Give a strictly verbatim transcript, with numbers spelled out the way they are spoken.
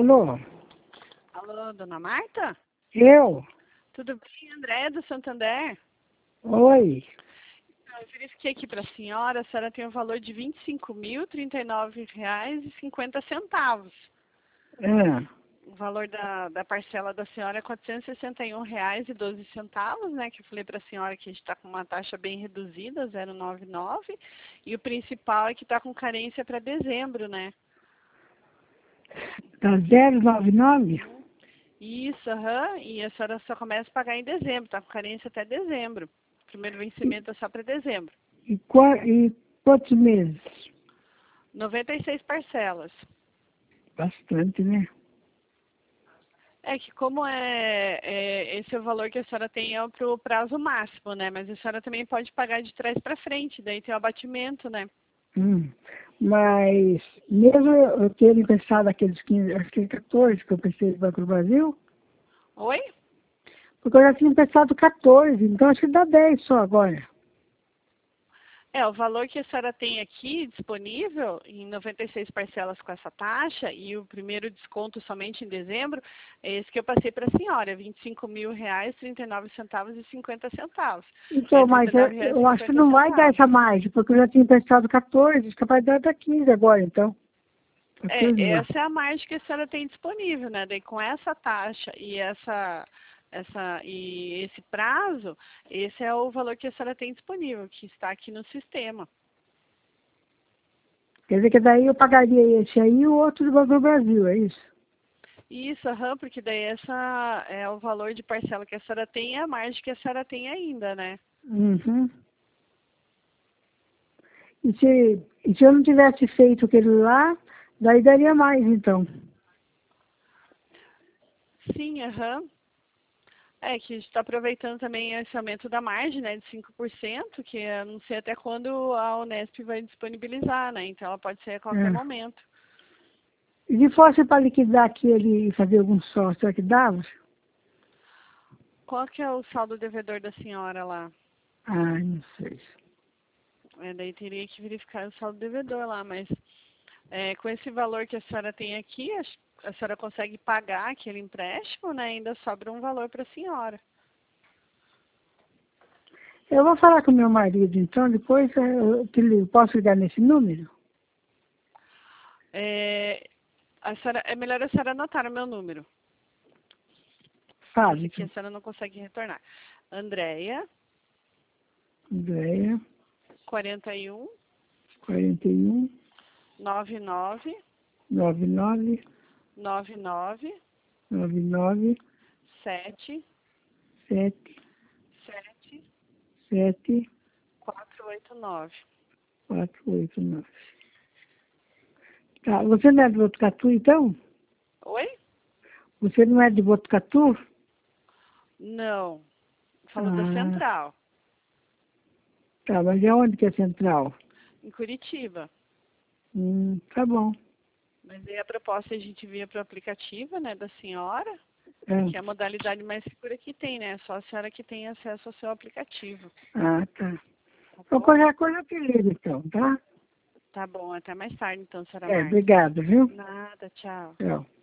Alô? Alô, dona Marta? Eu? Tudo bem, André do Santander? Oi. Eu verifiquei aqui para a senhora, a senhora tem o valor de vinte e cinco mil, trinta e nove reais e cinquenta centavos. É. O valor da, da parcela da senhora é quatrocentos e sessenta e um reais e doze centavos, né? Que eu falei para a senhora que a gente está com uma taxa bem reduzida, zero vírgula noventa e nove. E o principal é que está com carência para dezembro, né? Tá zero nove nove? Isso, aham. E a senhora só começa a pagar em dezembro, está com carência até dezembro. O primeiro vencimento é só para dezembro. E, qua, e quantos meses? noventa e seis parcelas. Bastante, né? É que como é, é esse é o valor que a senhora tem é para o prazo máximo, né? Mas a senhora também pode pagar de trás para frente, daí tem o abatimento, né? Hum. Mas, mesmo eu ter emprestado aqueles quinze, acho que quatorze que eu prestei do Banco do Brasil, Oi? porque eu já tinha emprestado quatorze, então acho que dá dez só agora. É, o valor que a senhora tem aqui disponível em noventa e seis parcelas com essa taxa e o primeiro desconto somente em dezembro, é esse que eu passei para a senhora, vinte e cinco mil reais, trinta e nove centavos e cinquenta centavos. Então, mas eu, eu acho que não vai dar essa margem, porque eu já tinha emprestado quatorze, acho que vai dar até quinze agora, então. É, essa é a margem que a senhora tem disponível, né? Daí com essa taxa e essa, essa e esse prazo, esse é o valor que a senhora tem disponível, que está aqui no sistema. Quer dizer que daí eu pagaria esse aí e o outro do Banco do Brasil, é isso? Isso, aham, porque daí essa é o valor de parcela que a senhora tem e a margem que a senhora tem ainda, né? Uhum. E se, e se eu não tivesse feito aquele lá, daí daria mais, então. Sim, aham. É que a gente está aproveitando também esse aumento da margem, né, de cinco por cento, que eu não sei até quando a Unesp vai disponibilizar, né? Então ela pode ser a qualquer É. momento. E se fosse para liquidar aquele e fazer algum sócio, será que dava? Qual que é o saldo devedor da senhora lá? Ah, não sei. É, daí teria que verificar o saldo devedor lá, mas é, com esse valor que a senhora tem aqui, a, a senhora consegue pagar aquele empréstimo, né? Ainda sobra um valor para a senhora. Eu vou falar com meu marido, então, depois eu te ligo. Posso ligar nesse número? É, a senhora, é melhor a senhora anotar o meu número. Fale. Esse aqui a senhora não consegue retornar. Andréia, Andréia, quarenta e um, quarenta e um, noventa e nove, noventa e nove, noventa e nove, noventa e nove, sete, sete, sete, sete, quatro oito nove. quatro, oito, nove. Tá, você não é de Botucatu, então? Oi? Você não é de Botucatu? Não. Falou da Ah, Central, tá, mas é onde que é central? em Curitiba. Hum, tá bom. Mas aí a proposta a gente via para o aplicativo, né, da senhora, É. que é a modalidade mais segura que tem, né? Só a senhora que tem acesso ao seu aplicativo. Ah, tá. Tá Então, bom? qualquer coisa eu te ligo, então, tá? Tá bom, até mais tarde então, senhora É, Marta. obrigado, viu? Nada, tchau. Tchau.